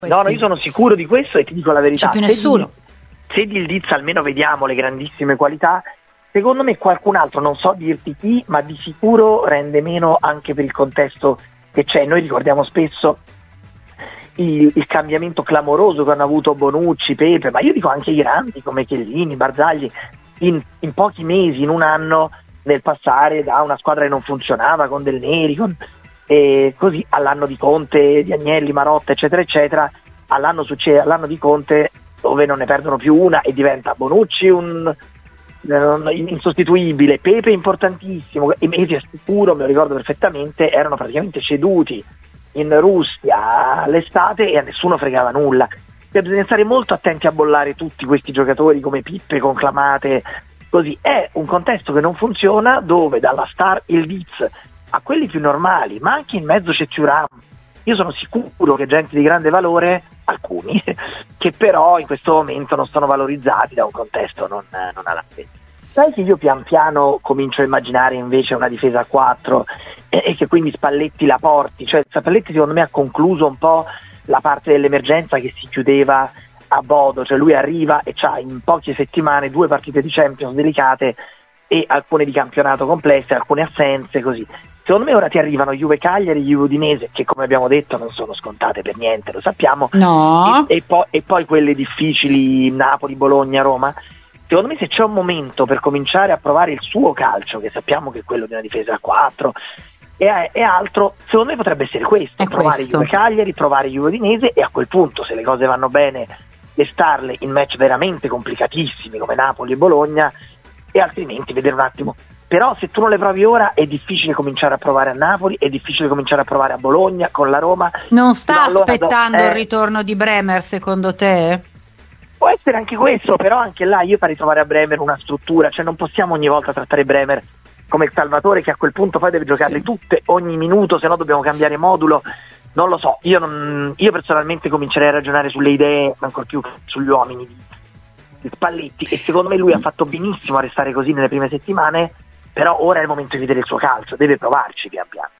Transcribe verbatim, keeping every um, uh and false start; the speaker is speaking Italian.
No, no, io sono sicuro di questo e ti dico la verità. C'è più nessuno. Se di Yildiz almeno vediamo le grandissime qualità, secondo me qualcun altro, non so dirti chi, ma di sicuro rende meno anche per il contesto che c'è. Noi ricordiamo spesso il, il cambiamento clamoroso che hanno avuto Bonucci, Pepe, ma io dico anche i grandi come Chiellini, Barzagli, in, in pochi mesi, in un anno, nel passare da una squadra che non funzionava con Del Neri, con, e così all'anno di Conte, di Agnelli, Marotta, eccetera, eccetera, all'anno, succede, all'anno di Conte dove non ne perdono più una e diventa Bonucci un insostituibile, Pepe importantissimo, e mesi a sicuro, me lo ricordo perfettamente, erano praticamente ceduti in Russia all'estate e a nessuno fregava nulla. Cioè, bisogna stare molto attenti a bollare tutti questi giocatori come pippe conclamate, così. È un contesto che non funziona, dove dalla star Yildiz a quelli più normali, ma anche in mezzo c'è Thuram. Io sono sicuro che gente di grande valore, alcuni, che però in questo momento non sono valorizzati da un contesto non, non all'altezza. Sai che io pian piano comincio a immaginare invece una difesa a quattro e, e che quindi Spalletti la porti, cioè Spalletti secondo me ha concluso un po' la parte dell'emergenza che si chiudeva a Bodo, cioè lui arriva e c'ha in poche settimane due partite di Champions delicate e alcune di campionato complesse, alcune assenze, così. Secondo me ora ti arrivano Juve Cagliari, Juve Udinese, che come abbiamo detto non sono scontate per niente, lo sappiamo, no. e, e, poi, e poi quelle difficili, Napoli, Bologna, Roma. Secondo me se c'è un momento per cominciare a provare il suo calcio, che sappiamo che è quello di una difesa a quattro e, e altro, secondo me potrebbe essere questo, è provare questo. Juve Cagliari, provare Juve Udinese, e a quel punto, se le cose vanno bene, testarle in match veramente complicatissimi come Napoli e Bologna, e altrimenti vedere un attimo. Però se tu non le provi ora è difficile cominciare a provare a Napoli, è difficile cominciare a provare a Bologna con la Roma. Non sta no, allora aspettando do, eh, il ritorno di Bremer, secondo te? Può essere anche questo, però anche là io farei trovare a Bremer una struttura, cioè non possiamo ogni volta trattare Bremer come il salvatore che a quel punto poi deve giocarle sì. tutte ogni minuto, se no dobbiamo cambiare modulo. Non lo so, io, non, io personalmente comincerei a ragionare sulle idee, ancor più sugli uomini di, di Spalletti, e secondo me lui ha fatto benissimo a restare così nelle prime settimane. Però ora è il momento di vedere il suo calcio, deve provarci pian piano.